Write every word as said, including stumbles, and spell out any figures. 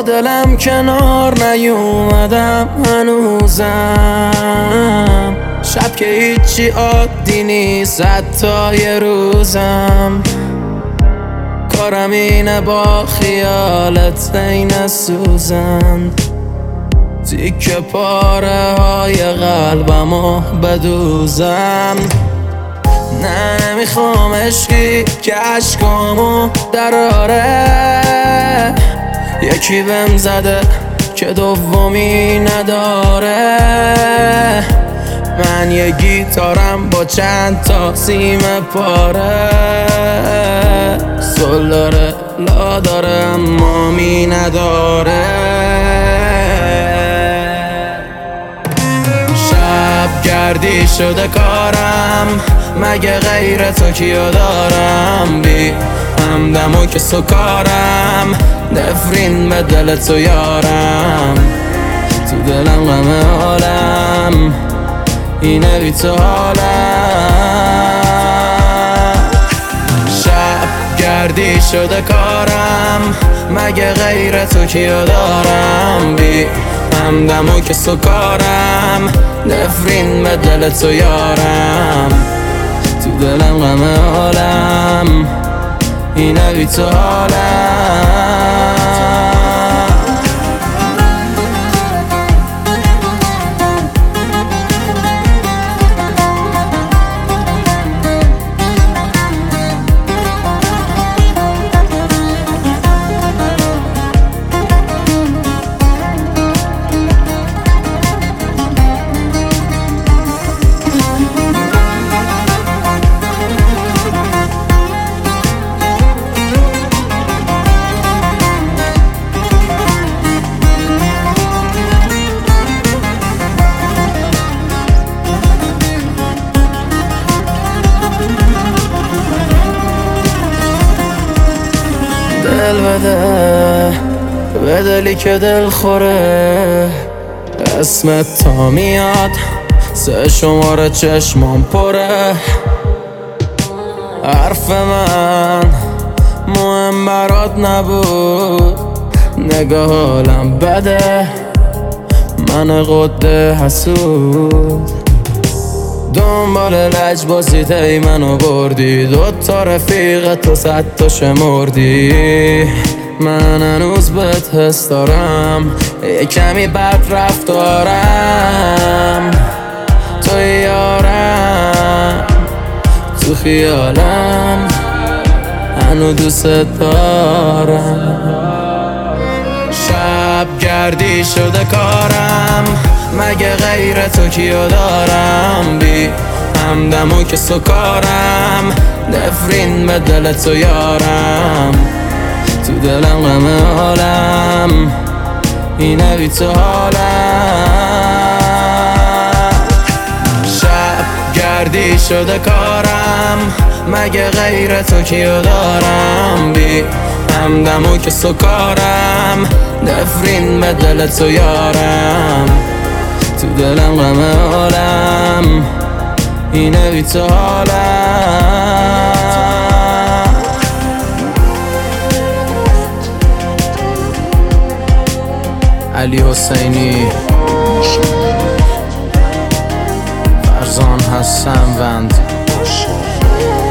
دلم کنار نیومدم هنوزم، شب که هیچی عادی نیست حتی یه روزم. کارم اینه با خیالت این سوزن، تیکه پاره های قلبمو بدوزم. نه نمیخوام عشقی که عشقامو دراره، یکی بهم زده که دومی نداره. من یه گیتارم با چند تا سیم پاره، سل داره لا داره اما می نداره. شب گردی شده کارم، مگه غیر تو کیو دارم؟ بی همدم و که سکارم، نفرین به دل تو یارم. تو دلم غم حالم اینه بی تو حالم. شب گردی شده کارم، مگه غیر تو کیو دارم؟ بی همدم و که سکارم، نفرین به دل تو یارم. تو دلم غم حالم اینه بی تو حالم. دل بده به دلی که دل خوره، اسمت تا میاد سه شماره چشمام پره. حرف من مهم برات نبود، نگاه حالم بده من قده حسود. دنبال لجبازیت ای منو بردی، دوتا رفیق تو صد تا شمردی. من هنوز بهت حس دارم، یه کمی بد رفتارم. تو یارم تو خیالم هنو دوست دارم. شب گردی شده کارم، مگه غیر تو کیو دارم؟ بی همدم و که سکارم، نفرین به دل تو یارم. تو دلم غم حالم اینه بی تو حالم. شب گردی شده کارم، مگه غیر تو کیو دارم؟ بی همدم و که سکارم، نفرین به دل تو یارم. تو دلم غم حالم اینه بی تو حالم. علی حسینی، فرزان حسن وند.